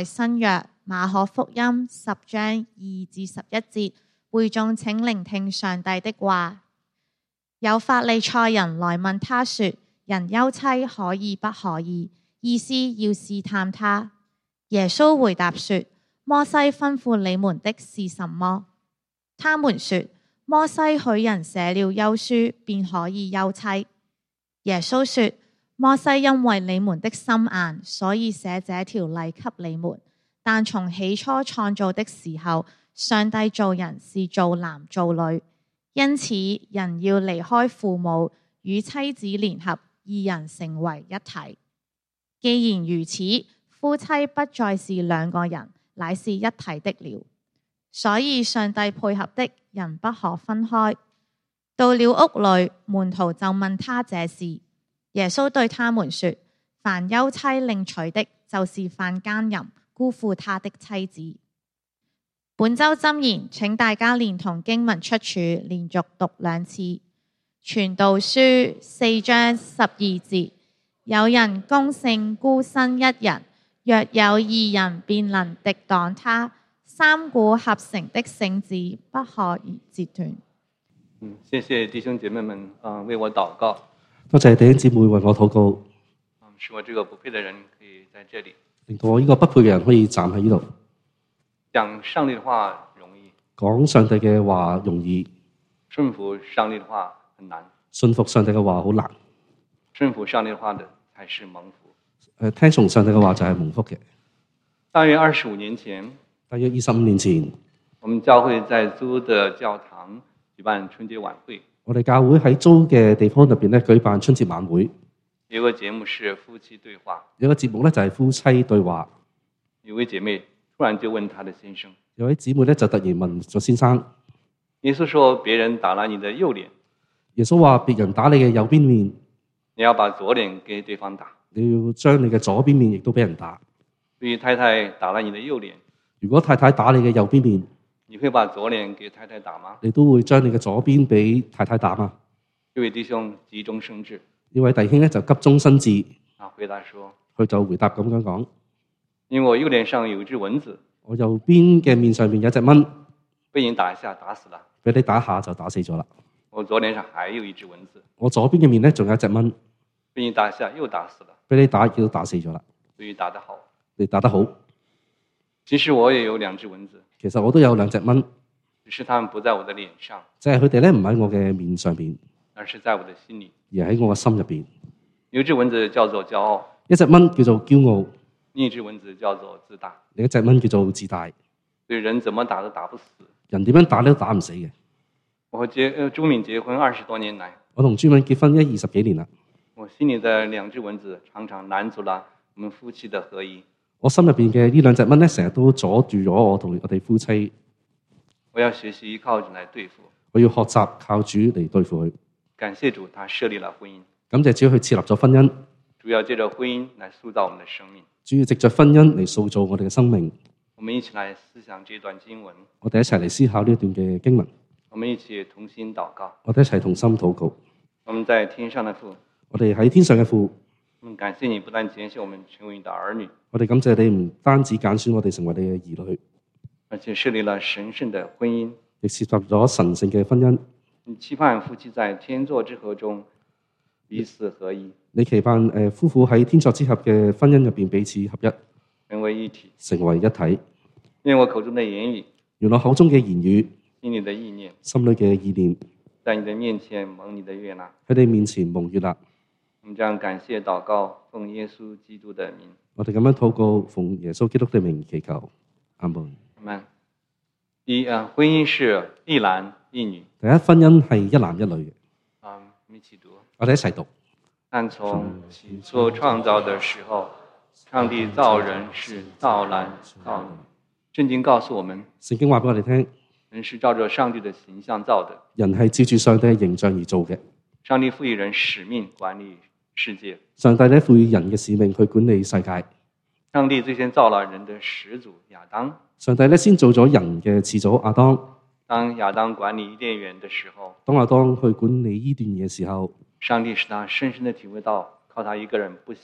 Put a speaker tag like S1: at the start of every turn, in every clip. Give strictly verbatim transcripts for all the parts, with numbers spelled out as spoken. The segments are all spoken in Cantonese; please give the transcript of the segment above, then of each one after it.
S1: 在新約馬可福音十章二至十一節，會眾請聆聽上帝的話。有法利賽人來問他說：人休妻可以不可以？意思要試探他。耶穌回答說：摩西吩咐你們的是什麼？他們說：摩西許人寫了休書，便可以休妻。耶穌說：摩西因為你們的心硬，所以寫這條例給你們。但從起初創造的時候，上帝造人是造男造女，因此人要離開父母，與妻子聯合，二人成為一體。既然如此，夫妻不再是兩個人，乃是一體的了。所以上帝配合的人不可分開。到了屋裏，門徒就問他這事。耶穌對他們說：凡休妻另娶的，就是犯姦淫，辜負他的妻子。本周箴言，請大家連同經文出處連續讀兩次。傳道書四章十二節：有人攻勝孤身一人，若有二人便能敵擋他。三股合成的繩子不可以折斷。
S2: 嗯，謝謝弟兄姐妹們啊、呃，為我禱告。
S3: 多謝弟兄姊妹為我禱告，
S2: 嗯，使我這個不配的人可以在這裡，
S3: 令到我呢個不配嘅人可以站喺呢度。
S2: 講上帝的話容易，
S3: 講上帝嘅話容易，
S2: 順服上帝的話很難。
S3: 信服上帝嘅話好難，
S2: 順服上帝的話的才是蒙福。
S3: 誒，聽從上帝嘅話就係蒙福嘅。
S2: 大約二十五年前，
S3: 大約二十五年前，
S2: 我們教會在租的教堂舉辦春節晚會。
S3: 我哋教會喺租嘅地方入邊咧舉辦春節晚會。
S2: 有個節目是夫妻對話，
S3: 有個節目咧就係夫妻對話。
S2: 有位姐妹突然就問她的先生，
S3: 有位姊妹咧就突然問咗先生：
S2: 耶穌說別人打了你的右臉，
S3: 耶穌話別人打你嘅右邊面，
S2: 你要把左臉給對方打。
S3: 你要將你嘅左邊面亦都俾人打。
S2: 對於太太打了你的右臉，
S3: 如果太太打你嘅右邊面，
S2: 你會把左臉給太太打嗎？
S3: 你都會將你嘅左邊俾太太打嗎？
S2: 這位弟兄急中生智，
S3: 呢位弟兄咧就急中生智，
S2: 啊，回答說：
S3: 佢就回答咁樣講：
S2: 因為我右臉上有一隻蚊子，
S3: 我右邊嘅面上面有隻蚊，
S2: 被你打一下打死了。
S3: 俾你打一下就打死咗啦。
S2: 我左臉上還有一隻蚊子，
S3: 我左邊嘅面咧仲有一隻蚊，
S2: 被你打一下又打死了。
S3: 俾你打亦都打死咗啦。
S2: 所以打得好，
S3: 你打得好。
S2: 其實我也有兩隻蚊子，
S3: 其實我都有兩隻蚊，
S2: 只是它們不在我的臉上，
S3: 即係佢哋咧唔喺我嘅面上邊，
S2: 而是在我的心裡，
S3: 而喺我嘅心入邊。
S2: 有一隻蚊子叫做驕傲，
S3: 一隻蚊叫做驕傲，
S2: 另一隻蚊子叫做自大。
S3: 另一隻蚊叫做自大。
S2: 所以人怎麼打都打不死。
S3: 人點樣打都打唔死嘅。
S2: 我和結呃朱敏結婚二十多年來，
S3: 我同朱敏結婚一二十幾年啦。
S2: 我心裡的兩隻蚊子常常攔阻了我們夫妻的合一。
S3: 我心入邊嘅呢兩隻蚊咧，成日都阻住咗我同我哋夫妻。
S2: 我要學習依靠主來對付。
S3: 我要學習靠主嚟對付佢。
S2: 感謝主，他設立了婚姻。
S3: 感謝主，佢設立咗婚姻。
S2: 主要借着婚姻來塑造我們的生命。
S3: 主要藉着婚姻嚟塑造我哋嘅生命。
S2: 我們一起來思想這段經文。
S3: 我哋一齊嚟思考呢一段嘅經文。
S2: 我們一起同心禱告。
S3: 我哋一齊同心禱告。
S2: 我們在天上的父，
S3: 我哋喺天上嘅父，
S2: 我們感謝你不但揀選我們成為你的兒女，
S3: 我哋感謝你唔單止揀選我哋成為你嘅兒女，
S2: 而且設立了神聖的婚姻，
S3: 亦設立咗神聖嘅婚姻。
S2: 你期盼夫妻在天作之合中彼此合一。
S3: 你期盼誒夫婦喺天作之合嘅婚姻入邊彼此合一，
S2: 成為一體，
S3: 成為一體。
S2: 願我口中的言語，
S3: 願我口中嘅言語，
S2: 心裏的意念，
S3: 心裏嘅意念，
S2: 在你的面前蒙你的悅納。
S3: 喺你面前蒙悅納。
S2: 我們這樣感謝禱告，奉耶穌基督的名。
S3: 我哋咁樣禱告，奉耶穌基督的名祈求，阿門。
S2: 阿門。一啊，婚姻是一男一女。
S3: 第一，婚姻係一男一女嘅。
S2: 啊，我們一起讀。
S3: 我哋一齊讀。
S2: 但從起初創造的時候，上帝造人是造男造女。聖經告訴我們，
S3: 聖經話俾我哋聽，
S2: 人是照着上帝的形象造的。
S3: 人係照住上帝嘅形象而做嘅。
S2: 上帝賦予人使命管理世界。
S3: 上帝咧賦予人嘅使命去管理世界。
S2: 上帝最先造了人的始祖亞當。
S3: 上帝咧先做咗人嘅始祖亞當。
S2: 當亞當管理伊甸園的時候，
S3: 當亞當去管理伊甸園嘅時候，
S2: 上帝使他深深地體會到靠他一個人不行。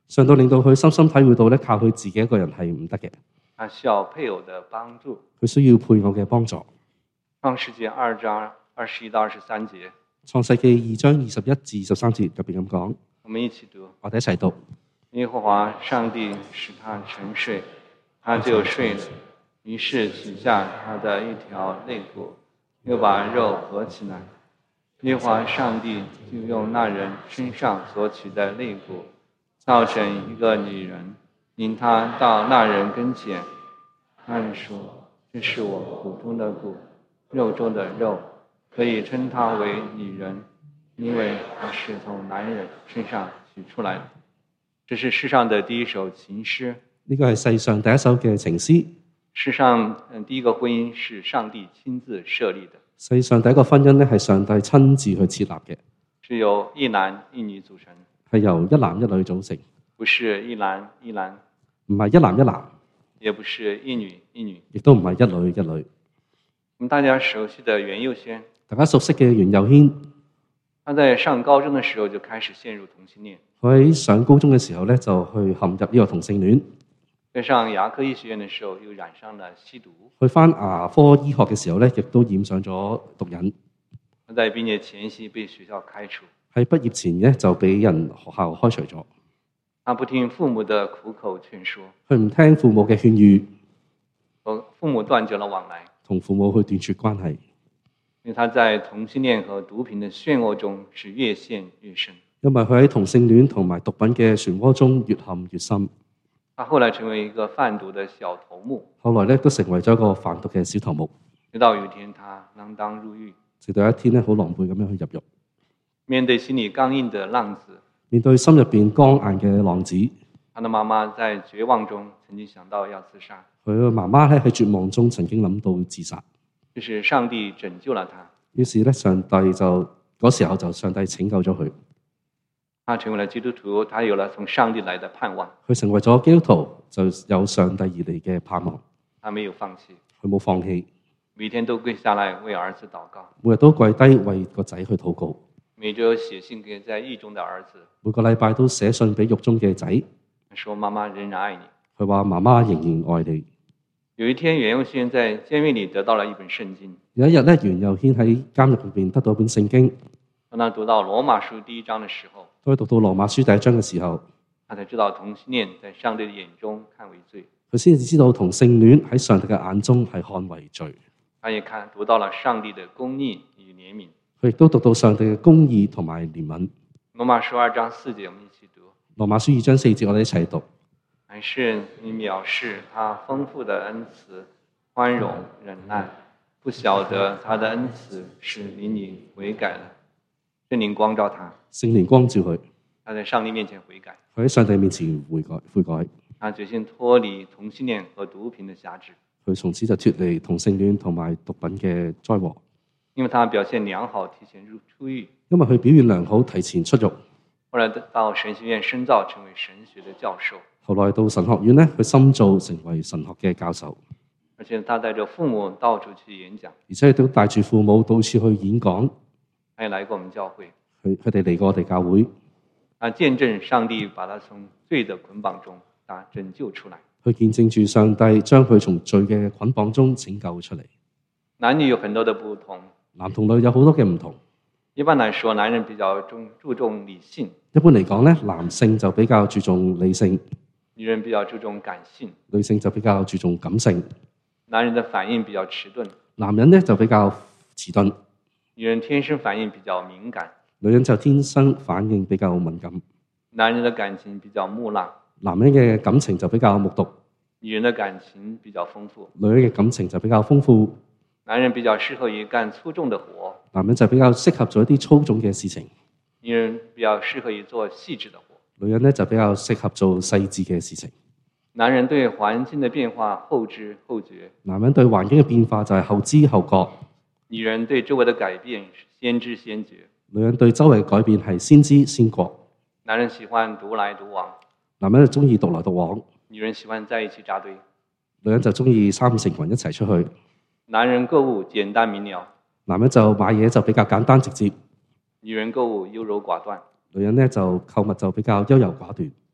S3: 上到令到佢深深體會到咧，靠佢自己一個人係唔得嘅，
S2: 他需要配偶的幫助。
S3: 佢需要配偶嘅幫助。
S2: 創世記二章二十一到二十三節，
S3: 創世記二章二十一至二十三節入邊咁講，
S2: 我們一起讀。
S3: 我哋一齊讀。
S2: 耶和華上帝使他沉睡，他就睡了。於是取下他的一條肋骨，又把肉合起來。耶和華上帝就用那人身上所取的肋骨，造成一個女人，引他到那人跟前。那人說：這是我骨中的骨，肉中的肉，可以稱她為女人，因為她是從男人身上取出來的。這是世上的第一首情詩。
S3: 呢個係世上第一首嘅情詩。
S2: 世上第一個婚姻是上帝親自設立的。
S3: 世上第一個婚姻咧係上帝親自去設立嘅，
S2: 是由一男一女組成，
S3: 係由一男一女組成，
S2: 不是一男一男，
S3: 唔係一男一男，
S2: 也不是一女一女，
S3: 亦都唔係一女一女。
S2: 咁大家熟悉的袁佑軒，
S3: 大家熟悉嘅袁佑軒，
S2: 他在上高中的時候就開始陷入同性戀。
S3: 佢喺上高中嘅時候咧就去陷入呢個同性戀。
S2: 在上牙科醫學院的時候，又染上了吸毒。
S3: 去返牙科醫學嘅時候咧，亦都染上咗毒癮。
S2: 在畢業前夕被學校開除。
S3: 喺畢業前咧就俾人學校開除咗。
S2: 他不聽父母的苦口勸說，
S3: 佢唔聽父母嘅勸喻，
S2: 和父母斷絕了往來，
S3: 同父母去斷絕關係。
S2: 因為他在同性戀和毒品的漩渦中是越陷越深。
S3: 因為佢喺同性戀同埋毒品嘅漩渦中越陷越深。
S2: 他後來成為一個販毒的小頭目，
S3: 後來咧都成為咗一個販毒嘅小頭目。
S2: 直到有一天他鋃鐺入獄，
S3: 直到一天咧好狼狽咁樣去入獄。
S2: 面對心裡剛硬的浪子，
S3: 面對心入邊剛硬嘅浪子，
S2: 他的媽媽在絕望中曾經想到要自殺。
S3: 佢嘅媽媽咧喺絕望中曾經諗到自殺。
S2: 於是上帝拯救了他。
S3: 於是咧上帝就嗰時候就上帝拯救咗佢。
S2: 他成為了基督徒，他有了從上帝來的盼望。
S3: 佢成為咗基督徒，就有上帝而嚟嘅盼望。
S2: 他沒有放棄，
S3: 佢冇放棄，
S2: 每天都跪下來為兒子禱告，
S3: 每日都跪低為個仔去禱告，
S2: 每週寫信給在獄中的兒子，
S3: 每個禮拜都寫信俾獄中嘅仔，
S2: 說媽媽仍然愛你。
S3: 佢話媽媽仍然愛你。
S2: 有一天，袁佑軒在監獄裡得到了一本聖經。
S3: 有一日咧，袁佑軒喺監獄入邊得到一本聖經。
S2: 當他讀到羅馬書第一章的時候，
S3: 當佢讀到羅馬書第一章嘅時候，
S2: 他才知道同性戀在上帝的眼中看為罪。
S3: 佢先至知道同性戀喺上帝嘅眼中係看為罪。
S2: 他也看讀到了上帝的公義與憐憫。
S3: 佢亦都讀到上帝嘅公義同埋憐憫。
S2: 羅馬書二章四節，我們一起讀。
S3: 羅馬書二章四節，我哋一齊讀。
S2: 還是你藐視他豐富的恩慈、寬容、忍耐，不曉得他的恩慈是令你悔改了。聖靈光照他，
S3: 聖靈光照佢，
S2: 他在上帝面前悔改。
S3: 佢喺上帝面前悔改悔改。
S2: 他決心脫離同性戀和毒品的轄制。
S3: 佢從此就脫離同性戀同埋毒品嘅災禍。
S2: 因為他表現良好，提前入出獄。
S3: 因為佢表現良好，提前出獄。
S2: 後來到神學院深造，成為神學的教授。
S3: 後來到神學院咧，佢深造成為神學嘅教授。
S2: 而且他帶着父母到處去演講，
S3: 而且都帶住父母到處去演講。
S2: 他也來過我們教會，
S3: 佢佢哋嚟過我哋教會，
S2: 啊，見證上帝把他從罪的捆綁中啊拯救出來。
S3: 去見證住上帝將佢從罪嘅捆綁中拯救出嚟。
S2: 男女有很多的不同，
S3: 男同女有好多嘅唔同。
S2: 一般來說，男人比較重注重理性，
S3: 一般嚟講咧，男性就比較注重理性，
S2: 女人比較注重感性，
S3: 女性就比較注重感性。
S2: 男人的反應比較遲鈍，
S3: 男人咧就比較遲鈍。
S2: 女人天生反應比較敏感，
S3: 女人就天生反應比較敏感。
S2: 男人的感情比較木訥，
S3: 男人嘅感情就比較木獨。
S2: 女人的感情比較豐富，
S3: 女人嘅感情就比較豐富。
S2: 男人比較適合於幹粗重的活，
S3: 男人就比較適合做一啲粗重嘅事情。
S2: 女人比較適合於做細緻的活，
S3: 女人咧就比較適合做細緻嘅事情。
S2: 男人對環境的變化後知後覺，
S3: 男人對環境嘅變化就係後知後覺。
S2: 女人對周圍的改變是先知先覺，
S3: 女人對周圍嘅改變係先知先覺。
S2: 男人喜歡獨來獨往，
S3: 男人就中意獨來獨往。
S2: 女人喜歡在一起扎堆，
S3: 女人就中意三五成群一齊出去。
S2: 男人購物簡單明了，
S3: 男人就買嘢就比較簡單直接。
S2: 女人購物優柔寡斷，
S3: 女人咧就購物就比較優柔寡斷。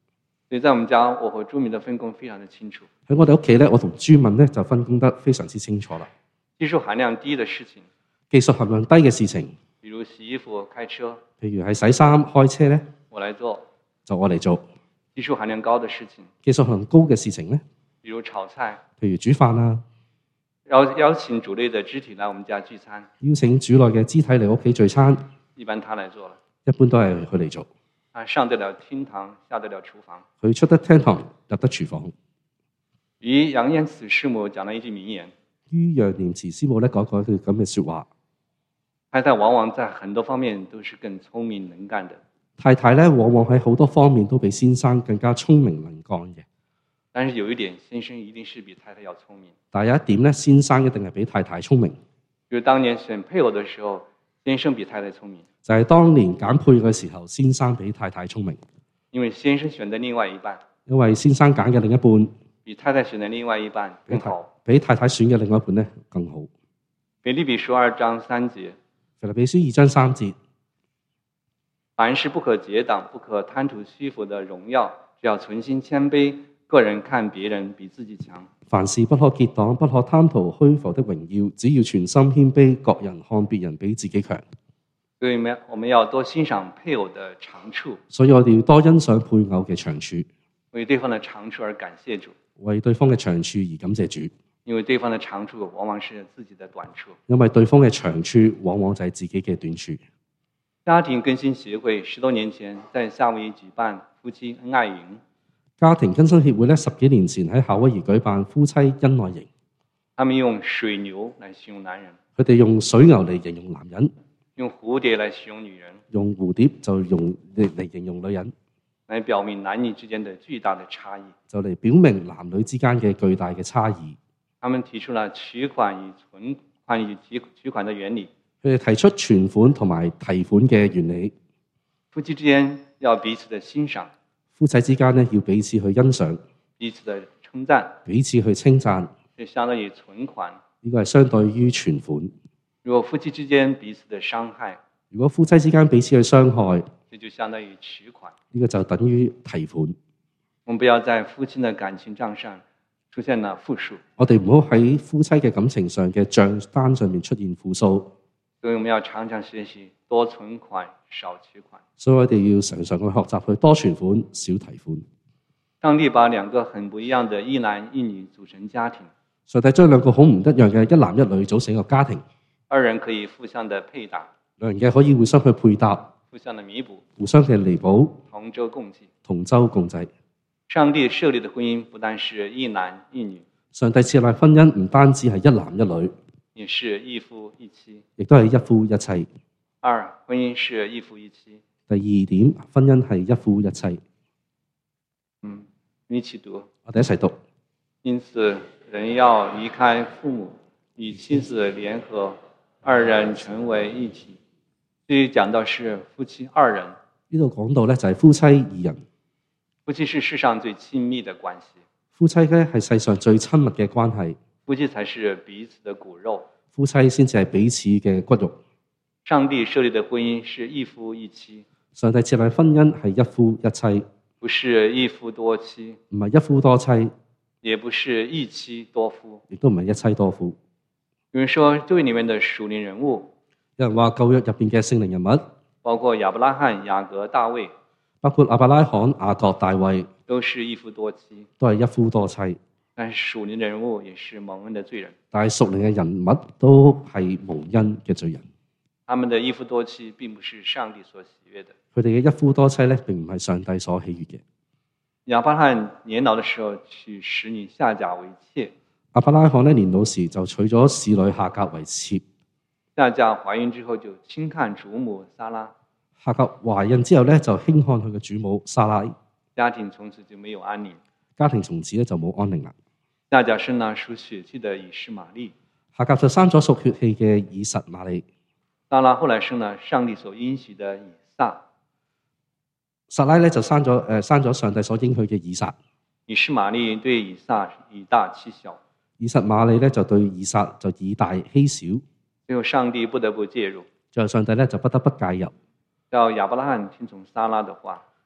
S2: 所以在我們家，我和朱敏的分工非常的清楚。
S3: 喺我哋屋企咧，我同朱敏咧就分工得非常之清楚啦。
S2: 技術含量低嘅事情，
S3: 技術含量低嘅事情，
S2: 比如洗衣服、開車，
S3: 譬如係洗衫、開車咧，
S2: 我來做；
S3: 就我嚟做。
S2: 技術含量高嘅事情，
S3: 技術含量高嘅事情咧，
S2: 比如炒菜，
S3: 譬如煮飯啊，
S2: 邀邀請主內的肢體來我們家聚餐，
S3: 邀請主內嘅肢體嚟屋企聚餐，
S2: 一般他來做了。
S3: 一般都係佢嚟做。
S2: 他上得了廳堂，下得了廚房。
S3: 佢出得廳堂，入得廚房。
S2: 於楊延慈師母講了一句名言。
S3: 於楊延慈師母咧講過一句咁嘅説話。
S2: 太太往往在很多方面都是更聰明能幹的。
S3: 太太咧往往喺好多方面都比先生更加聰明能幹嘅。
S2: 但是有一點，先生一定是比太太要聰明。
S3: 但係有一點咧，先生一定係比太太聰明。
S2: 就是當年選配偶的時候，先生比太太聰明。
S3: 就係當年揀配偶嘅時候，先生比太太聰明。
S2: 因為先生選的另外一半，
S3: 因為先生揀嘅另一半
S2: 比太太選的另外一半更好，
S3: 比太太選嘅另外一半咧更好。
S2: 腓立比書二章三節，
S3: 腓立比書二章三節，
S2: 凡事不可結黨，不可貪圖虛浮的榮耀，只要存心謙卑，個人看別人比自己強。
S3: 凡事不可結黨，不可貪圖虛浮的榮耀，只要全心謙卑，各人看別人比自己強。
S2: 所以我們要多欣賞配偶的長處，
S3: 所以我哋要多欣賞配偶嘅長處，
S2: 為對方的長處而感謝主，
S3: 為對方嘅長處而感謝主。
S2: 因為對方的長處往往是自己的短處，
S3: 因為對方嘅長處往往就係自己嘅短處。
S2: 家庭更新協會十多年前在夏威夷舉辦夫妻恩愛營。
S3: 家庭更新協會咧十幾年前喺夏威夷舉辦夫妻恩愛營。
S2: 他們用水牛來形容男人，
S3: 佢哋用水牛嚟形容男人。
S2: 用蝴蝶來形容女人，
S3: 用蝴蝶就用嚟形容女人，
S2: 來表明男女之間的巨大的差異，
S3: 就嚟表明男女之間嘅巨大嘅差異。
S2: 他們提出了取款與存款與提取款的原理。
S3: 佢哋提出存款同埋提款嘅原理。
S2: 夫妻之間要彼此的欣賞，
S3: 夫妻之間咧要彼此去欣賞，
S2: 彼此的稱讚，
S3: 彼此去稱讚，
S2: 是相當於存款。
S3: 呢個係相對於存款。
S2: 如果夫妻之間彼此的傷害，
S3: 如果夫妻之間彼此去傷害，
S2: 這就相當於取款。
S3: 呢個就等於提款。
S2: 我們不要在夫妻的感情賬上出現了負數。
S3: 我哋唔好喺夫妻嘅感情上嘅賬單上面出現負數。
S2: 所以我們要常常學習多存款少取款。
S3: 所以我哋要常常去學習去多存款少提款。
S2: 上帝把兩個很不一樣的一男一女組成家庭。
S3: 上帝將兩個好唔一樣嘅一男一女組成一個家庭。
S2: 二人可以互相的配搭，
S3: 兩人嘅可以互相去配搭，
S2: 互相的彌補，
S3: 互相嘅彌補，
S2: 同舟共濟，
S3: 同舟共濟。
S2: 上帝設立的婚姻不單是一男一女，
S3: 上帝設立婚姻唔單止係一男一女，
S2: 也是一夫一妻，
S3: 亦都係一夫一妻。
S2: 二，婚姻是一夫一妻。
S3: 第二點，婚姻係一夫一妻。
S2: 嗯，一起讀，
S3: 我哋一齊讀。
S2: 因此，人要離開父母，與妻子聯合。二人成為一體。這裡講到是夫妻二人。
S3: 呢度講到咧就係夫妻二人。
S2: 夫妻是世上最親密的關係。
S3: 夫妻咧係世上最親密嘅關係。
S2: 夫妻才是彼此的骨肉。
S3: 夫妻先至係彼此嘅骨肉。
S2: 上帝設立的婚姻是一夫一妻。
S3: 上帝設立婚姻係一夫一妻，
S2: 不是一夫多妻，
S3: 唔係一夫多妻，
S2: 也不是一妻多夫，
S3: 亦都唔係一妻多夫。
S2: 有人說舊約裡面的屬靈人物，
S3: 有人話舊約入邊嘅聖靈人物，
S2: 包括亞伯拉罕、雅各、大衛，
S3: 包括亞伯拉罕、雅各、大衛，
S2: 都是一夫多妻，
S3: 都係一夫多妻。
S2: 但是屬靈的人物也是蒙恩的罪人，
S3: 但係屬靈嘅人物都係蒙恩嘅罪人。
S2: 他們的一夫多妻並不是上帝所喜悅的。
S3: 佢哋嘅一夫多妻咧，並唔係上帝所喜悅嘅。
S2: 亞伯拉罕年老的時候娶使女夏甲為妾。
S3: 亞伯拉罕咧年老時就娶咗使女夏甲為妾。
S2: 夏甲懷孕之後就輕看主母撒拉。
S3: 夏甲懷孕之後咧就輕看佢嘅主母撒拉。
S2: 家庭從此就沒有安寧。
S3: 家庭從此咧就冇安寧啦。
S2: 夏甲生了屬血氣的以實瑪利。
S3: 夏甲就生咗屬血氣嘅以實瑪利。
S2: 撒拉後來生了上帝所應許的以撒。
S3: 撒拉咧就生咗誒、呃、生咗上帝所應許嘅以撒。
S2: 以實瑪利對以撒以大欺小。
S3: 以實瑪利咧就對以撒就以大欺小，
S2: 最後上帝不得不介入，
S3: 最後上帝咧就不得不介入，
S2: 叫亞伯拉罕聽從撒拉的話，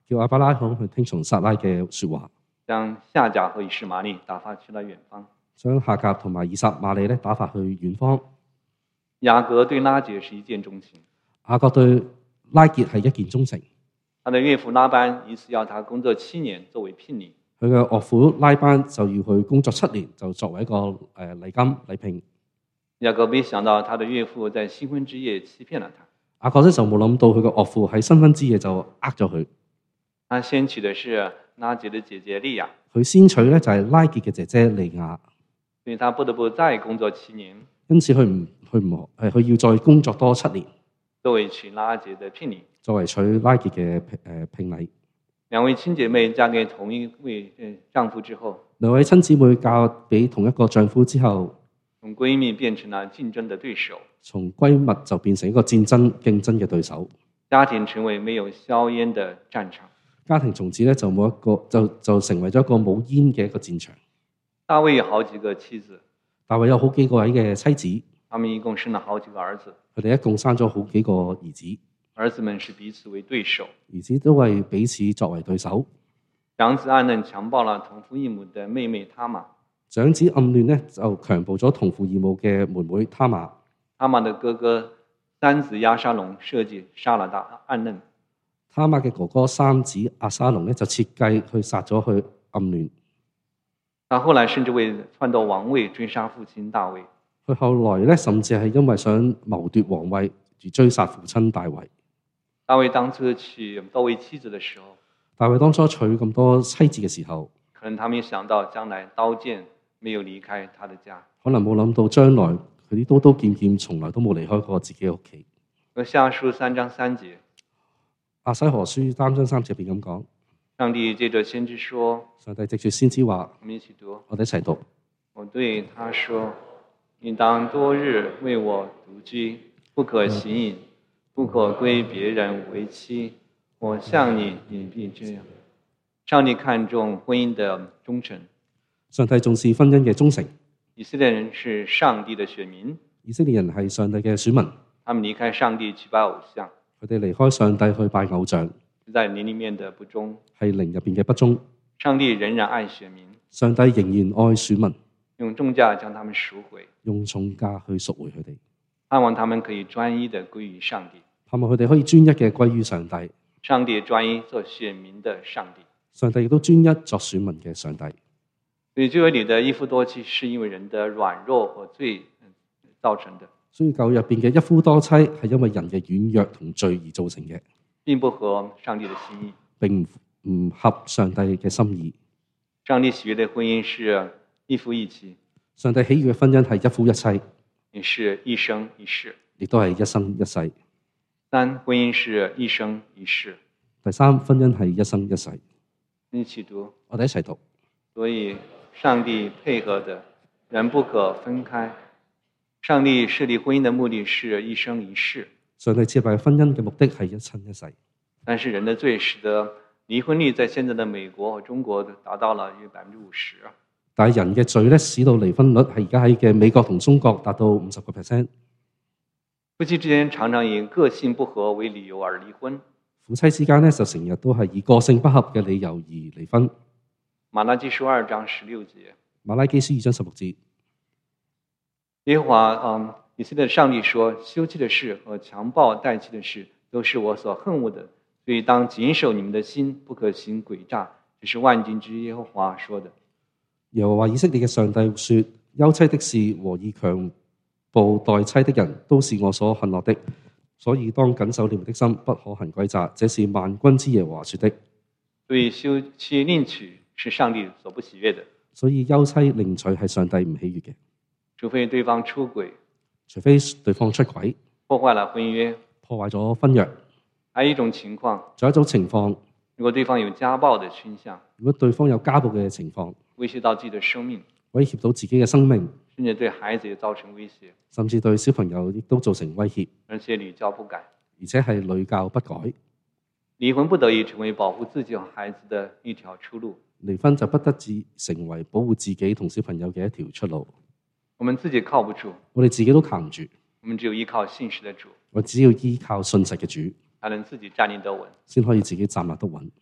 S3: 叫亞伯拉罕去聽從撒拉嘅説話，
S2: 將夏甲和以實瑪利打發去了遠方。
S3: 將夏甲同埋以撒瑪利咧打發去遠方。
S2: 雅各對拉結是一見鍾情，
S3: 雅各對拉結係一見鍾情。
S2: 他的岳父拉班一次要他工作七年作為聘禮，
S3: 佢嘅岳父拉班就要去工作七年，就作為一個誒禮金禮聘。
S2: 雅各沒想到他的岳父在新婚之夜欺騙了他。
S3: 雅各咧就冇諗到佢嘅岳父喺新婚之夜就呃咗佢。
S2: 他先娶的是拉結的姐姐利亞，
S3: 佢先娶咧就係拉結嘅姐姐利亞，
S2: 所以他不得不再工作七年，
S3: 因此佢唔佢唔誒佢要再工作多七年，
S2: 作為娶拉結的聘禮。
S3: 作為娶拉結嘅誒聘禮。
S2: 兩位親姐妹嫁給同一位丈夫之後，
S3: 兩位親姊妹嫁俾同一個丈夫之後，
S2: 從閨蜜變成了競爭的對手，
S3: 從閨蜜就變成一個戰爭競爭嘅對手，
S2: 家庭成為沒有硝煙的戰場。
S3: 家庭從此咧就冇一個就就成為咗一個冇煙嘅一個戰場。
S2: 大衛有好幾個妻子，
S3: 大衛有好幾個位嘅妻子，
S2: 他們一共生了好幾個兒子，
S3: 佢哋一共生咗好幾個兒子，
S2: 兒子們是彼此為對手，
S3: 兒子都為彼此作為對手。
S2: 長子暗嫩強暴了同父異母的妹妹他瑪，
S3: 長子暗嫩呢就強暴咗同父異母嘅妹妹他瑪。
S2: 他瑪的哥哥三子押沙龍設計殺了大暗嫩，
S3: 他瑪嘅哥哥三子押沙龍呢就設計去殺咗佢暗嫩。
S2: 他後來甚至為篡奪王位追殺父親大衛。
S3: 佢後來呢甚至係因為想謀奪王位而追殺父親大衛。
S2: 大衛當初娶多位妻子的時候，
S3: 大衛當初娶咁多妻子嘅時候，
S2: 可能他沒想到將來刀劍沒有離開他的家。
S3: 可能冇諗到將來佢啲刀刀劍劍從來都冇離開過自己嘅屋企。
S2: 和下書三章三節，
S3: 亞西河書三章三節入邊咁講，
S2: 上帝借着先知說，
S3: 上帝藉住先知話，
S2: 我們一起讀，
S3: 我哋一齊讀。
S2: 我對他說，你當多日為我獨居，不可行淫，不可歸別人為妻。我向你，你必這樣。上帝看重婚姻的忠誠，
S3: 上帝重視婚姻嘅忠誠。
S2: 以色列人是上帝的選民，
S3: 以色列人係上帝嘅選民，
S2: 他們離開上帝去拜偶像，
S3: 佢哋離開上帝去拜偶像，
S2: 在靈裏面的不忠，
S3: 係靈入邊嘅不忠。
S2: 上帝仍然愛選民，
S3: 上帝仍然愛選民，
S2: 用重價將他們贖回，
S3: 用重價去贖回佢哋，
S2: 盼望他們可以專一的歸於上帝，
S3: 盼望佢哋可以專一嘅歸於上帝。
S2: 上帝專一做選民的上帝，
S3: 上帝亦都專一作選民嘅上帝。
S2: 所以舊約裏的一夫多妻是因為人的軟弱和罪造成的，
S3: 所以舊約入邊嘅一夫多妻係因為人嘅軟弱同罪而造成嘅，
S2: 並不合上帝的心意，
S3: 並唔合上帝嘅心意。
S2: 上帝喜悅的婚姻是一夫一妻，
S3: 上帝喜悅嘅婚姻係一夫一妻，
S2: 也是一生一世。
S3: 亦都係一生一世。
S2: 三，婚姻是一生一世。
S3: 第三，婚姻係一生一世。
S2: 一起讀，
S3: 我哋一齊讀。
S2: 所以上帝配合的人不可分開。上帝設立婚姻的目的是一生一世。
S3: 上帝設立婚姻嘅目的係一生一世。
S2: 但是人的罪使得離婚率在現在的美國和中國達到了約百分之五十。
S3: 但係人嘅罪咧，使到離婚率係而家喺嘅美國同中國達到五十個 percent。
S2: 夫妻之間常常以個性不合為理由而離婚。
S3: 夫妻之間咧就成日都係以個性不合嘅理由而離婚。
S2: 馬拉基書二章十六節。
S3: 馬拉基書二章十六節。
S2: 耶和華，嗯，以色列上帝說：休妻的事和強暴待妻的事，都是我所恨惡的。所以當謹守你們的心，不可行詭詐。這是萬軍之耶和華說的。
S3: 耶和華以色列嘅上帝說：休妻的事和以強暴待妻的人，都是我所恨惡的。所以當謹守你們的心，不可行詭詐。這是萬軍之耶和華說的。
S2: 所以休妻另娶是上帝所不喜悅的。
S3: 所以休妻另娶係上帝唔喜悅嘅。
S2: 除非對方出軌，
S3: 除非對方出軌，
S2: 破壞了婚約，
S3: 破壞咗婚約。
S2: 還有一種情況，
S3: 仲有一種情況，
S2: 如果對方有家暴的傾向，
S3: 如果對方有家暴嘅情況，
S2: 威脅到自己的生命，
S3: 威脅到自己嘅生命，
S2: 甚至對孩子也造成威脅，
S3: 甚至對小朋友亦都造成威脅，
S2: 而且屢教不改，
S3: 而且係屢教不改。
S2: 離婚不得已成為保護自己和孩子的一條出路。
S3: 離婚就不得止成為保護自己同小朋友嘅一條出路。
S2: 我們自己靠不住，
S3: 我哋自己都靠唔住，
S2: 我們只有依靠信實的主。
S3: 我只要依靠信實嘅主，
S2: 才能自己站立得穩，
S3: 先可以自己站立得穩。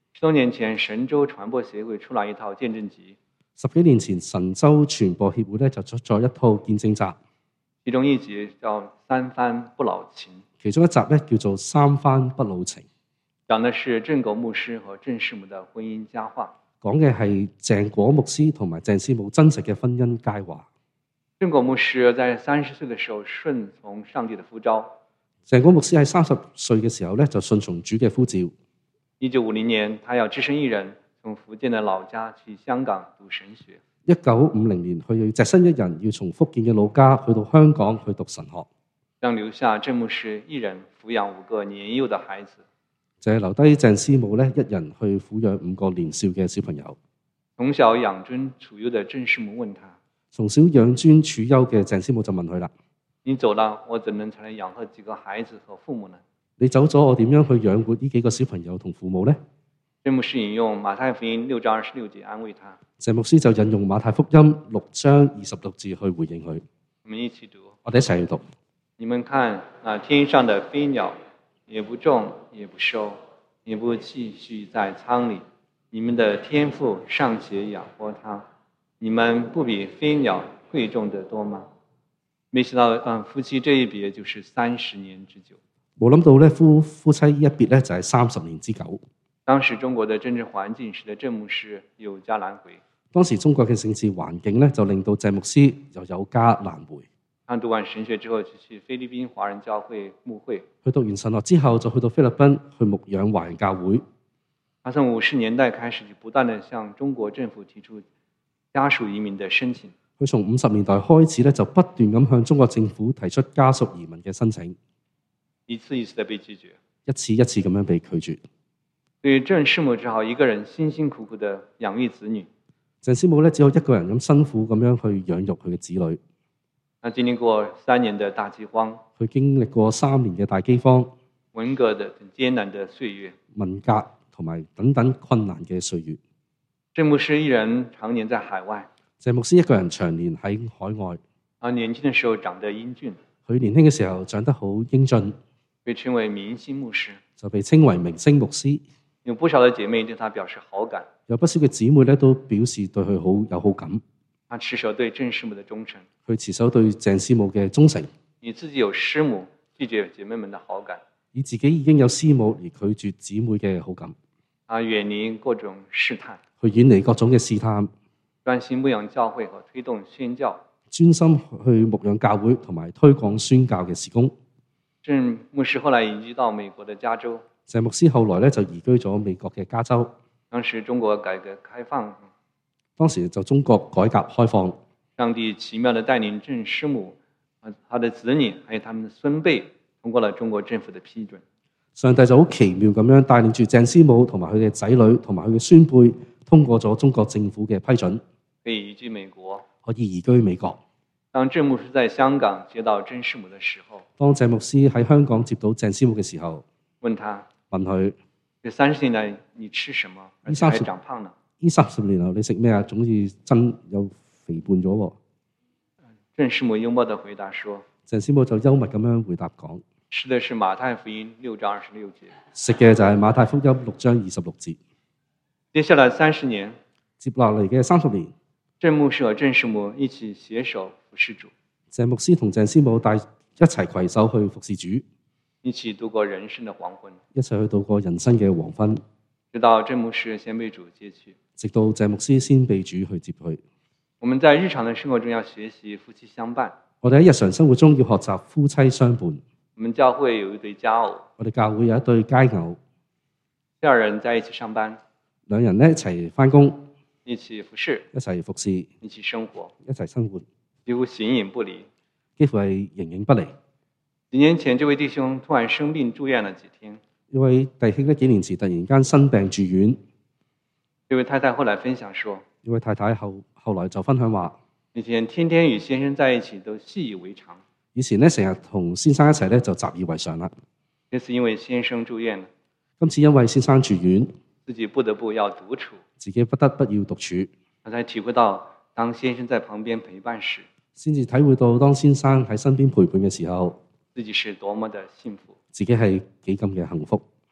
S2: 十多年前，神州傳播協會出了一套見證集，
S3: 十幾年前神州傳播協會咧就出咗一套見證集，
S2: 其中一集叫《三番不老情》，
S3: 其中一集咧叫做《三番不老情》，
S2: 講的是鄭果牧師和鄭師母的婚姻佳話。
S3: 講嘅係鄭果牧師同埋鄭師母真實嘅婚姻佳話。
S2: 鄭果牧師在三十歲的時候順從上帝的呼召。
S3: 鄭果牧師喺三十歲嘅時候咧就順從主嘅呼召。
S2: 一九五零年，他要隻身一人從福建的老家去香港讀神學。
S3: 一九五零年，佢要隻身一人要從福建嘅老家去到香港去讀神學，
S2: 讓留下鄭牧師一人撫養五個年幼的孩子。
S3: 就係留低鄭師母咧一人去撫養五個年少嘅小朋友。
S2: 從小養尊處優的鄭師母問他：
S3: 從小養尊處優嘅鄭師母就問佢啦：
S2: 你走了，我怎能才能養活幾個孩子和父母呢？
S3: 你走咗，我點樣去養活呢幾個小朋友同父母呢？
S2: 鄭牧師引用馬太福音六章二十六節安慰他。
S3: 鄭牧師就引用馬太福音六章二十六字去回應佢。
S2: 我們一起讀，
S3: 我哋一齊去讀。
S2: 你們看那天上的飛鳥，也不種，也不收，也不積蓄在倉裡，你們的天父尚且養活它，你們不比飛鳥貴重得多嗎？沒想到，嗯，夫妻這一別就是三十年之久。
S3: 冇諗到咧，夫夫妻一別咧就係三十年之久。
S2: 當時中國的政治環境使得鄭牧師有家難回。
S3: 當時中國嘅政治環境咧，就令到鄭牧師又有家難回。
S2: 他讀完神學之後，就去菲律賓華人教會牧會。
S3: 佢讀完神學之後，就去到菲律賓去牧養華人教會。
S2: 他從五十年代開始，就不斷地向中國政府提出家屬移民的申請。
S3: 佢從五十年代開始咧，就不斷咁向中國政府提出家屬移民嘅申請。
S2: 一次一次的被拒絕，
S3: 一次一次咁樣被拒絕。
S2: 所以鄭師母只好一個人辛辛苦苦的養育子女。
S3: 鄭師母咧只有一個人咁辛苦咁樣去養育佢嘅子女。
S2: 他經歷過三年的大饑荒，
S3: 佢經歷過三年嘅大饑荒、
S2: 文革的艱難的歲月、
S3: 文革同埋等等困難嘅歲月。
S2: 鄭牧師一人常年在海外，
S3: 鄭牧師一個人長年喺海外。
S2: 他年輕的時候長得英俊，
S3: 佢年輕嘅時候長得好英俊，
S2: 被稱為明星牧師，
S3: 就被稱為明星牧師。
S2: 有不少的姐妹對他表示好感，
S3: 有不少嘅姊妹咧都表示對佢好有好感。
S2: 他持守對鄭師母的忠誠，
S3: 佢持守對鄭師母嘅忠誠，
S2: 以自己有師母拒絕姐妹們的好感，
S3: 以自己已經有師母而拒絕姊妹嘅好感。
S2: 他遠離各種試探，
S3: 去遠離各種嘅試探，
S2: 專心牧養教會和推動宣教，
S3: 專心去牧養教會同埋推廣宣教嘅事工。
S2: 鄭牧師後來移居到美國的加州，
S3: 鄭牧師後來咧就移居咗美國嘅加州。
S2: 當時中國改革開放，
S3: 當時就中國改革開放，
S2: 上帝奇妙地帶領鄭師母、他的子女還有他們的孫輩通過了中國政府的批准。
S3: 上帝就好奇妙咁樣帶領住鄭師母同埋佢嘅仔女同埋佢嘅孫輩通過咗中國政府嘅批准，
S2: 可以移居美國，
S3: 可以移居美國。
S2: 當鄭牧師在香港接到鄭師母的時候，
S3: 當鄭牧師喺香港接到鄭師母嘅時候，
S2: 問他
S3: 問佢：
S2: 這三十年來你吃什麼，而且還長胖呢？
S3: 呢三十年後你食咩啊？總之真有肥胖咗喎。
S2: 鄭師母幽默地回答說：
S3: 鄭師母就幽默咁樣回答講：
S2: 吃的是馬太福音六章二十六節，
S3: 食嘅就係馬太福音六章二十六節。
S2: 接下來三十年，
S3: 接落嚟嘅三十年，
S2: 鄭牧師和鄭師母一起攜手服侍主。
S3: 鄭牧師同鄭師母帶一齊攜手去服侍主，
S2: 一起度過人生的黃昏，
S3: 一齊去度過人生嘅黃昏。
S2: 直到鄭牧師先被主接去，
S3: 直到鄭牧師先被主去接去。
S2: 我們在日常的生活中要學習夫妻相伴。
S3: 我哋喺日常生活中要學習夫妻相伴。
S2: 我們教會有一對佳偶，
S3: 我哋教會有一對佳偶，
S2: 兩人在一起上班，
S3: 兩人咧一齊返工，
S2: 一起服侍，
S3: 一齊服侍，
S2: 一起生活，
S3: 一齊生活，
S2: 幾乎形影不離，
S3: 幾乎係形影不離。
S2: 幾年前，這位弟兄突然生病住院了幾天。
S3: 呢位弟兄咧幾年前突然間生病住院。
S2: 這位太太後來分享說：
S3: 呢位太太後後來就分享話，
S2: 以前天天與先生在一起都習以為常，
S3: 以前咧成日同先生一齊咧就習以為常啦。
S2: 這次因為先生住院了，
S3: 今次因為先生住院，
S2: 自己不得不要獨處，
S3: 自己不得不要獨處，
S2: 他才體會到當先生在旁邊陪伴時，
S3: 先至體會到當先生喺身邊陪伴嘅時候，
S2: 自己是多麼的幸福。
S3: 自己係幾咁嘅幸福。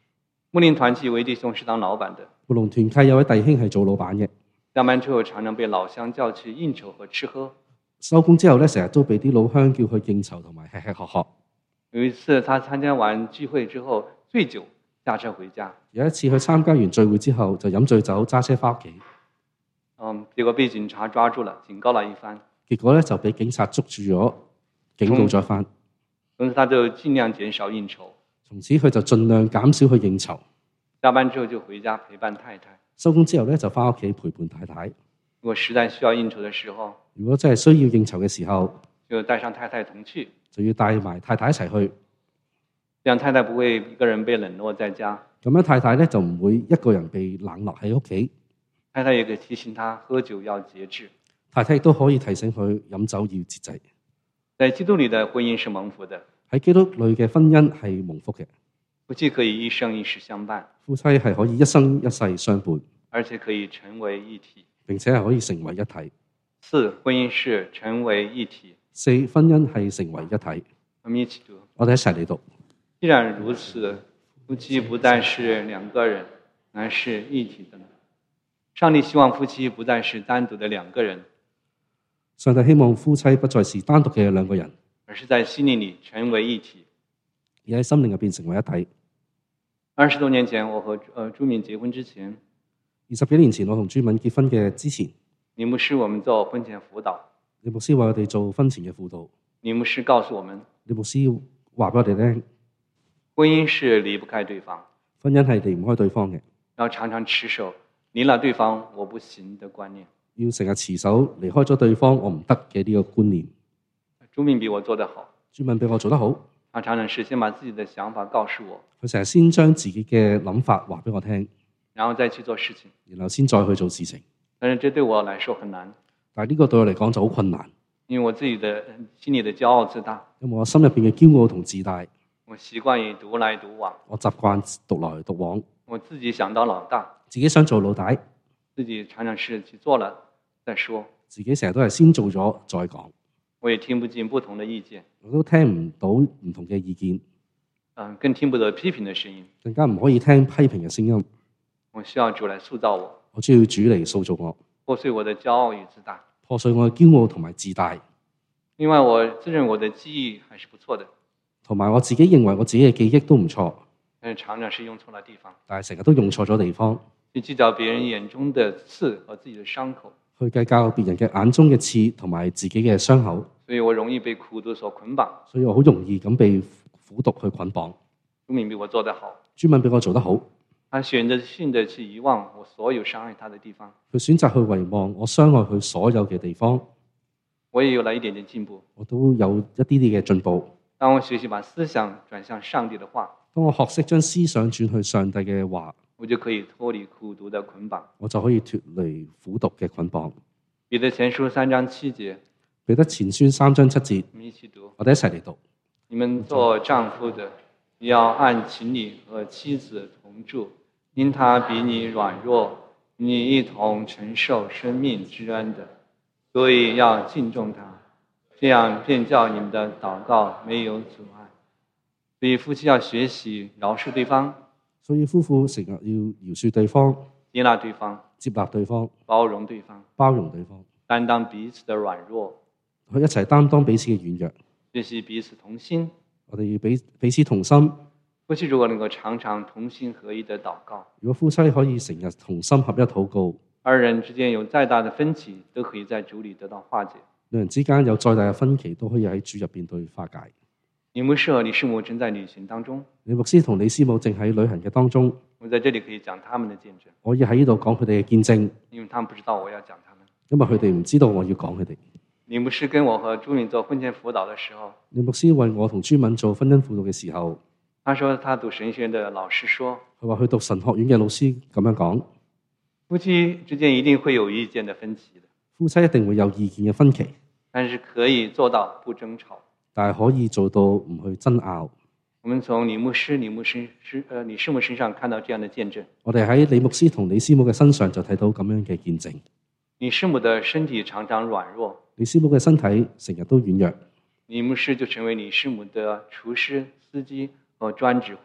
S2: 牧靈團契有位弟兄是當老闆的，
S3: 牧龍團契有位弟兄係做老闆嘅，
S2: 下班之後常常被老鄉叫去應酬和吃喝。
S3: 收工之後咧，成日都俾啲老鄉叫去應酬同埋吃吃喝喝。
S2: 有一次他參加完聚會之後醉酒駕車回家，
S3: 有一次去參加完聚會之後就飲醉酒揸車翻屋企，
S2: 嗯，結果被警察抓住了，警告了一番。
S3: 結果咧就俾警察捉住咗，警告咗一番。
S2: 從此他就盡量減少應酬，
S3: 從此佢就盡量減少去應酬。
S2: 下班之後就回家陪伴太太。
S3: 收工之後咧就翻屋企陪伴太太。
S2: 如果實在需要應酬的時候，
S3: 如果真係需要應酬嘅時候，
S2: 就帶上太太同去，
S3: 就要帶埋太太一齊去。
S2: 這樣太太不會一個人被冷落在家。
S3: 咁樣太太咧就唔會一個人被冷落喺屋企。
S2: 太太也可以提醒他喝酒要節制。
S3: 太太亦都可以提醒佢飲酒要節制。
S2: 在基督裏的婚姻是蒙福的。
S3: 喺基督裏嘅婚姻係蒙福嘅。
S2: 夫妻可以一生一世相伴。
S3: 夫妻係可以一生一世相伴，
S2: 而且可以成為一體。
S3: 並且係可以成為一體。
S2: 四，婚姻是成為一體。
S3: 四，婚姻係成為一體。
S2: 我們一起讀。
S3: 我哋一齊嚟讀。
S2: 既然如此，夫妻不再是兩個人，乃是一體的了。上帝希望夫妻不再是單獨的兩個人。
S3: 上帝希望夫妻不再是單獨嘅兩個人，
S2: 而是在心靈裏成為一體。
S3: 而喺心靈入邊成為一體。
S2: 二十多年前，我和呃朱敏結婚之前，
S3: 二十幾年前我同朱敏結婚嘅之前，
S2: 李牧師我們做婚前輔導。
S3: 李牧師為我哋做婚前嘅輔導。
S2: 李牧師告訴我們，
S3: 李牧師話俾我哋聽，
S2: 婚姻是離不開對方，
S3: 婚姻係離唔開對方嘅，
S2: 要常常持守離了對方我不行的觀念，
S3: 要成日持守離開咗對方我唔得嘅呢個觀念。
S2: 朱敏比我做得好，
S3: 朱敏比我做得好，
S2: 他常常是先把自己的想法告訴我，
S3: 佢成日先將自己嘅諗法話俾我聽，
S2: 然後再去做事情，
S3: 然後先再去做事情。
S2: 但是這對我來說很難，
S3: 但係呢個對我嚟講就好困難，
S2: 因為我自己的心裏的驕傲自大，
S3: 因為我心入邊嘅驕傲同自大，
S2: 我習慣於獨來獨往，
S3: 我習慣獨來獨往，
S2: 我自己想當老大，
S3: 自己想做老大，
S2: 自己常常是去做了再說，
S3: 自己成日都係先做咗再講，
S2: 我也聽不進不同的意見，
S3: 我都聽唔到唔同嘅意見，
S2: 嗯，更聽不得批評的聲音，
S3: 更加唔可以聽批評嘅聲音。
S2: 我需要主來塑造我，
S3: 我需要主嚟塑造我，
S2: 破碎我的驕傲與自大，
S3: 破碎我嘅驕傲同埋自大。
S2: 另外，我自認我的記憶還是不錯的，
S3: 同埋我自己認為我自己嘅記憶都唔錯，
S2: 但是常常是用錯了地方，
S3: 但係成日都用錯咗地方，
S2: 去計較別人眼中的刺和自己的傷口，
S3: 去計較別人嘅眼中嘅刺同埋自己嘅傷口，
S2: 所以我容易被苦毒所捆綁。
S3: 所以我好容易咁被苦毒去捆綁。
S2: 朱敏比我做得好，
S3: 朱敏比我做得好，
S2: 他選擇性的去遺忘我所有傷害他的地方，
S3: 佢選擇去遺忘我傷害佢所有嘅地方，
S2: 我也有了一點點進步。
S3: 我都有一啲啲嘅進步。
S2: 當我學習把思想轉向上帝的話，
S3: 當我學識將思想轉去上帝嘅話，
S2: 我就可以脫離苦毒的捆綁。
S3: 我就可以脫離苦毒嘅捆綁。
S2: 彼得前書三章七節，
S3: 彼得前書三章七節，
S2: 我們一起讀。
S3: 我哋一齊嚟讀。
S2: 你們做丈夫的，也要按情理和妻子同住，因他比你軟弱，你一同承受生命之恩的，所以要敬重他，這樣便叫你們的禱告沒有阻礙。所以夫妻要學習饒恕對方，
S3: 所以夫婦成日要饒恕對方，
S2: 接納對方，
S3: 接納對方，
S2: 包容對方，
S3: 包容對方，
S2: 擔當彼此的軟弱，
S3: 去一齊擔當彼此嘅軟弱。
S2: 學習彼此同心。
S3: 我哋要彼彼此同心。
S2: 夫妻如果能夠常常同心合一的禱告，
S3: 如果夫妻可以成日同心合一禱告，
S2: 二人之間有再大的分歧，都可以在主裏得到化解。
S3: 兩人之間有再大嘅分歧，都可以喺主入邊對化解。
S2: 李牧師和李師母正在旅行當中，
S3: 李牧師同李師母正喺旅行嘅當中，
S2: 我在這裡可以講他們的見證，
S3: 我要喺呢度講佢哋嘅見證，
S2: 因為他們不知道我要講他們。
S3: 因為佢哋唔知道我要講佢哋。
S2: 李牧師跟我和朱敏做婚前輔導的時候，
S3: 李牧師為我同朱敏做婚姻輔導嘅時候，
S2: 他說他讀神學院的老師說，
S3: 佢話去讀神學院嘅老師咁樣講，
S2: 夫妻之間一定會有意見的分歧的，
S3: 夫妻一定會有意見嘅分歧，
S2: 但是可以做到不爭吵。
S3: 但係可以做到唔去爭拗。
S2: 我們從李牧師、李牧師師呃李師母身上看到這樣的見證。
S3: 我哋喺李牧師同李師母嘅身上就睇到咁樣嘅見證。
S2: 李師母的身體常常軟弱，
S3: 李師母嘅身體成日都軟弱，
S2: 李牧師就成為李師母的廚師、司機和專職護理。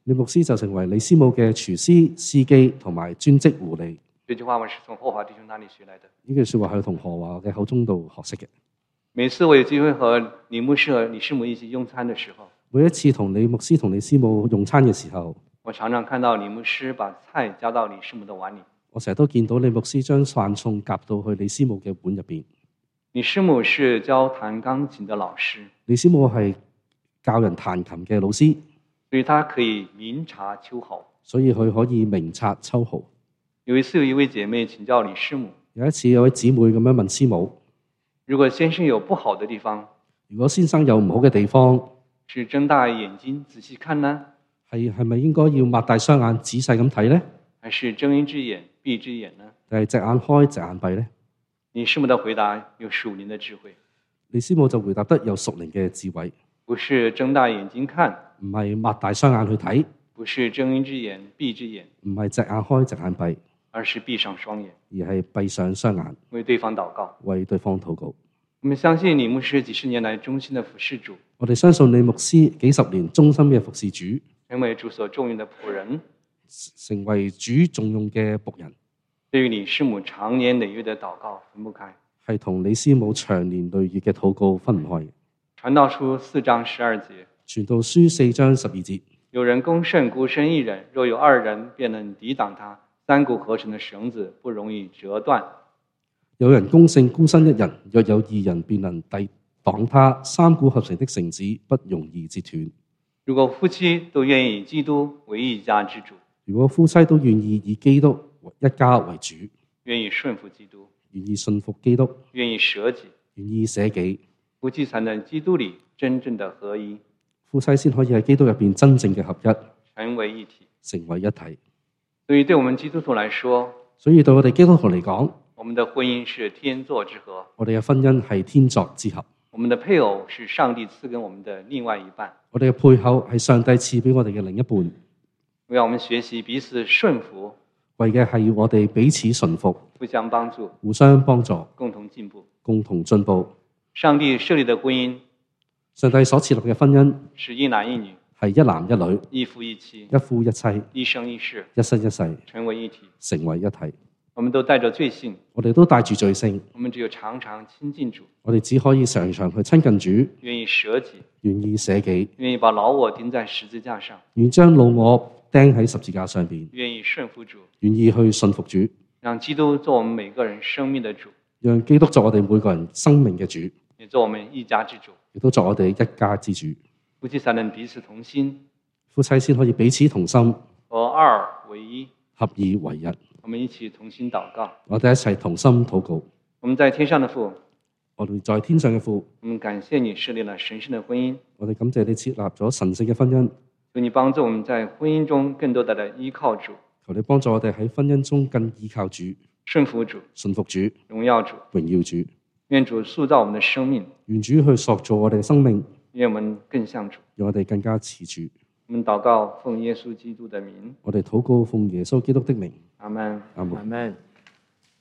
S3: 你牧師就成為李師母嘅廚師、司機同埋專職護理。
S2: 这句话我是從霍華弟兄那裡學來的。
S3: 呢句說話係從何華嘅口中度學識嘅。
S2: 每次我有機會和李牧師和李師母一起用餐的時候，
S3: 每一次同李牧師同李師母用餐嘅時候，
S2: 我常常看到李牧師把菜加到李師母的碗裡。
S3: 我成日都見到李牧師將飯餸夾到去李師母嘅碗入邊。
S2: 李師母是教彈鋼琴的老師，
S3: 李師母係教人彈琴嘅老師，
S2: 所以他可以明察秋毫。
S3: 所以佢可以明察秋毫。
S2: 有一次有一位姐妹請教李師母，
S3: 有一次有位姊妹咁樣問師母：
S2: 如果先生有不好的地方，
S3: 如果先生有唔好嘅地方，
S2: 是睜大眼睛仔細看呢，
S3: 係係咪應該要擘大雙眼仔細咁睇呢？
S2: 還是睜一隻眼閉一隻眼呢？
S3: 定係隻眼開隻眼閉呢？
S2: 李師母的回答有屬靈的智慧，
S3: 李師母就回答得有屬靈嘅智慧，
S2: 不是睜大眼睛看，
S3: 唔係擘大雙眼去睇，
S2: 不是睜一隻眼閉一隻眼，
S3: 唔係隻眼開隻眼閉，
S2: 而是閉上雙眼，
S3: 而係閉上雙眼，
S2: 為對方禱告。
S3: 為對方禱告。
S2: 我們相信李牧師幾十年來忠心的服侍主，
S3: 我哋相信李牧師幾十年忠心嘅服侍主，
S2: 成為主所重用的僕人，
S3: 成為主重用嘅僕人，
S2: 對於李師母長年累月的禱告分不開。
S3: 係同李師母長年累月嘅禱告分唔開。
S2: 傳道書四章十二節，
S3: 傳道書四章十二節，
S2: 有人攻勝孤身一人，若有二人，便能抵擋他。三股合成的繩子不容易折斷。
S3: 有人攻勝孤身一人，若有二人，便能抵擋他。三股合成的繩子不容易折斷。
S2: 如果夫妻都願意以基督為一家之主，
S3: 如果夫妻都願意以基督一家為主，
S2: 願意順服基督，
S3: 願意信服基督，
S2: 願意捨己，
S3: 願意捨己，
S2: 夫妻才能基督裏真正的合一，
S3: 夫妻先可以喺基督入邊真正嘅合一，
S2: 成為一體，
S3: 成為一體。
S2: 所以對我們基督徒來說，
S3: 所以對我哋基督徒嚟講，
S2: 我們的婚姻是天作之合，
S3: 我哋嘅婚姻係天作之合。
S2: 我們的配偶是上帝賜給我們的另外一半。
S3: 我哋嘅配偶係上帝賜俾我哋嘅另一半，
S2: 為我們學習彼此順服，
S3: 為嘅係我哋彼此順服，
S2: 互相幫助，
S3: 互相幫助，
S2: 共同進步，
S3: 共同進步。
S2: 上帝設立的婚姻，
S3: 上帝所設立嘅婚姻
S2: 是一男一女，
S3: 係一男一女，
S2: 一夫一妻，
S3: 一夫一妻，
S2: 一生一世，
S3: 一生一世，
S2: 成為一體，
S3: 成為一體。
S2: 我們都帶着罪性，
S3: 我哋都帶住罪性，
S2: 我們只有常常親近主，
S3: 我哋只可以常常去親近主，
S2: 願意捨己，
S3: 願意捨己，
S2: 願意把老我釘在十字架上，
S3: 願將老我釘喺十字架上邊，
S2: 願意順服主，
S3: 願意去信服主，
S2: 讓基督做我們每個人生命的主，
S3: 讓基督作我哋每個人生命嘅主，
S2: 也做我們一家之主，
S3: 亦都作我哋一家之主。
S2: 夫妻才能彼此同心，
S3: 夫妻先可以彼此同心，
S2: 合二為一，
S3: 合二為一。
S2: 我們一起同心禱告。
S3: 我哋一齊同心禱告。
S2: 我們在天上的父，
S3: 我哋在天上嘅父，
S2: 我們感謝你設立了神聖的婚姻，
S3: 我哋感謝你設立咗神聖嘅婚姻，
S2: 求你幫助我們在婚姻中更多的依靠主，
S3: 求你幫助我哋喺婚姻中更依靠主，
S2: 順服主，
S3: 信服主，
S2: 榮耀主，
S3: 榮耀主。
S2: 願主塑造我們的生命，
S3: 願主去塑造我哋嘅生命，
S2: 願我們更像主。
S3: 讓我哋更加似主。
S2: 我們禱告奉耶穌基督的名，
S3: 我哋禱告奉耶穌基督的名。
S2: 阿門。
S3: 阿門。
S4: 阿門。